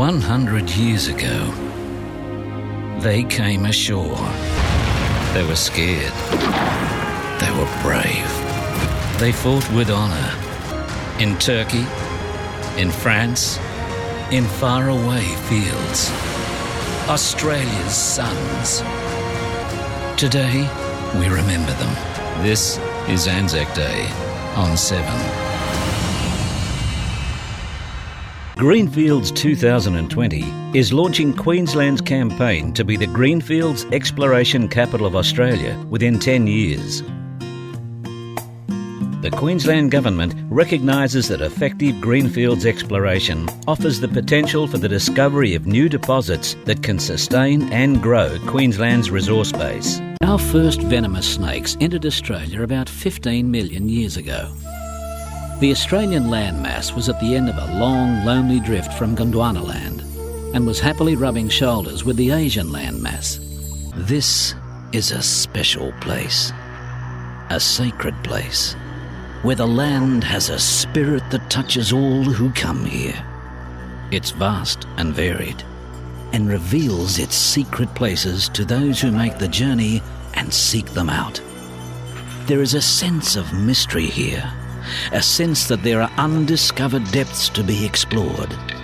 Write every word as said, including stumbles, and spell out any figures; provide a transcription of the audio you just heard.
one hundred years ago, they came ashore. They were scared. They were brave. They fought with honour. In Turkey, in France, in faraway fields. Australia's sons. Today, we remember them. This is Anzac Day on Seven. Greenfields two thousand twenty is launching Queensland's campaign to be the Greenfields Exploration Capital of Australia within ten years. The Queensland Government recognises that effective greenfields exploration offers the potential for the discovery of new deposits that can sustain and grow Queensland's resource base. Our first venomous snakes entered Australia about fifteen million years ago. The Australian landmass was at the end of a long, lonely drift from Gondwanaland and was happily rubbing shoulders with the Asian landmass. This is a special place, a sacred place, where the land has a spirit that touches all who come here. It's vast and varied, and reveals its secret places to those who make the journey and seek them out. There is a sense of mystery here, a sense that there are undiscovered depths to be explored.